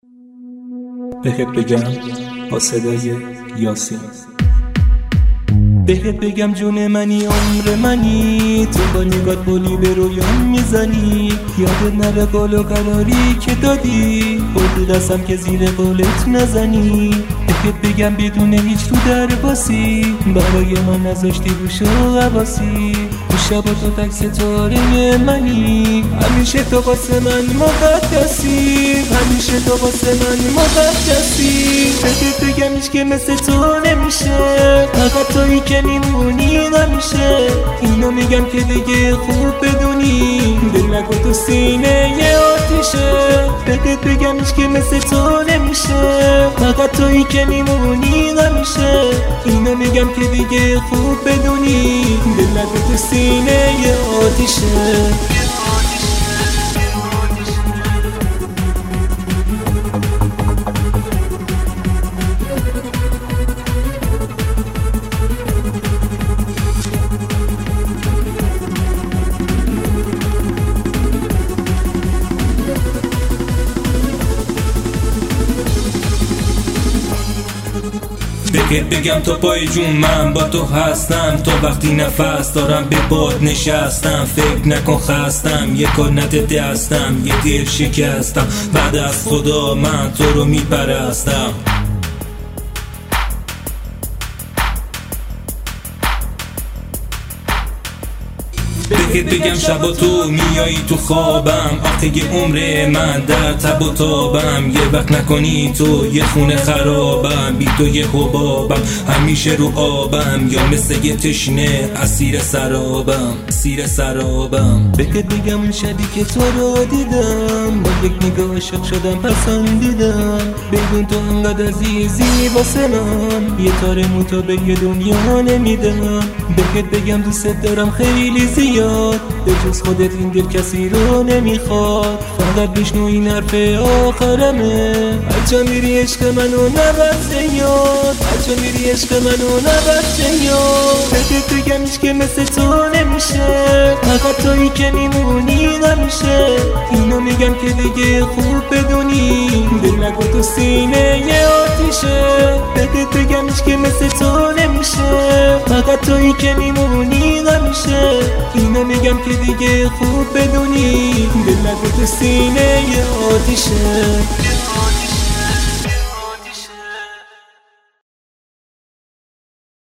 بهت بگم با صدای یاسین. بهت بگم جون منی، عمر منی، تو با نگات بولی به رویان میزنی. یادت نره قول و قراری که دادی، خود قسم که زیر قولت نزنی. بهت بگم بدون هیچ رو در باسی، برای من نذاشتی روش و قواسی. تو شب تو تک ستاره منی، همیشه تو واسه من مقدسی، همیشه تو واسه من مقدسی. بهت بگم هیچ که مثل تو نمیشه، فقط تویی که میمونی نمیشه. اینو میگم که دیگه خوب بدونی، دل نکن تو سینه یه آتیشه. بهت بگم هیچ که مثل تو نمیشه، فقط تویی که میمونی نمیشه. اینو میگم که دیگه خوب بدونی، دل نکن تو سینه یه آتیشه. بهت بگم تو پای جون من با تو هستم، تو وقتی نفس دارم به باد نشستم. فکر نکن خستم، یه کار نده دستم، یه دل شکستم. بعد از خدا من تو رو میپرستم. بهت بگم شبا تو میایی تو خوابم، آخه یه عمر من در تب و تابم. یه وقت نکنی تو یه خونه خرابم، بی تو یه حبابم همیشه رو آبم. یا مثل یه تشنه اسیر سرابم، اسیر سرابم. بهت بگم اون شبی که تو رو دیدم، با یک نگاه عاشق شدم پسندیدم. بدون تو انقدر عزیزی واسه من، یه تار موتا به یه دنیا نمیدم. بهت بگم دوست دارم خیلی زیاد، به جز خودت این دل کسی رو نمیخواد. فقط بشنو این حرف آخرمه، هرجا میری عشق منو نبرد یاد، هرجا میری عشق منو نبرد یاد. بهت بگم هیچ که مثل تو نمیشه، فقط تویی که میمونی نمیشه. اینو میگم که دیگه خوب بدونی، دل نکن تو سینه یه آتیشه. بهت بگم هیچ که مثل تو نمیشه، فقط تویی که میمونی نمیشه. اینو میگم که دیگه خوب بدونی، دل نکن تو سینه یه آتیشه.